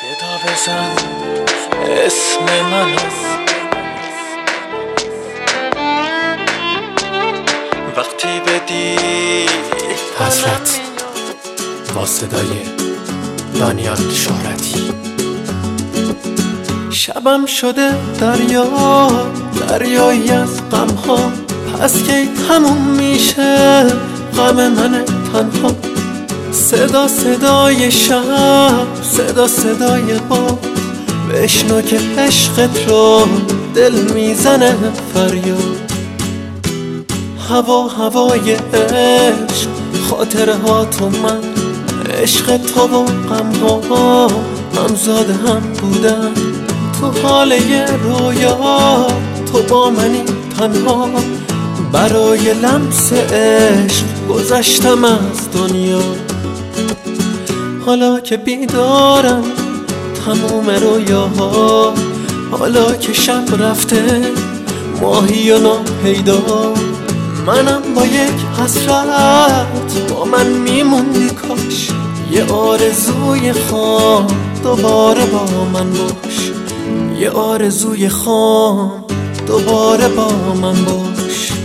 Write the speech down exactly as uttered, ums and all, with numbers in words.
صدا بزن اسم منو، وقتی بدی حسرت با صدای دانیال شهرتی. شبم شده دریا، دریایی از غم ها، پس کی تموم میشه غم من تنها. صدا صدای شب، صدا صدای باد، بشنو که عشقت رو دل میزنه فریاد. هوا هوای عشق، خاطره ها تو من، عشق تو و غم ها همزاد هم بودن. تو حال یه رویا تو با منی تنها، برای لمس عشق گذشتم از دنیا. حالا که بیدارم تموم رویاها، حالا که شب رفته ماهی و ناپیدا، منم با یک حسرت با من میموندی. کاش یه آرزوی خام دوباره با من باش، یه آرزوی خام دوباره با من باش.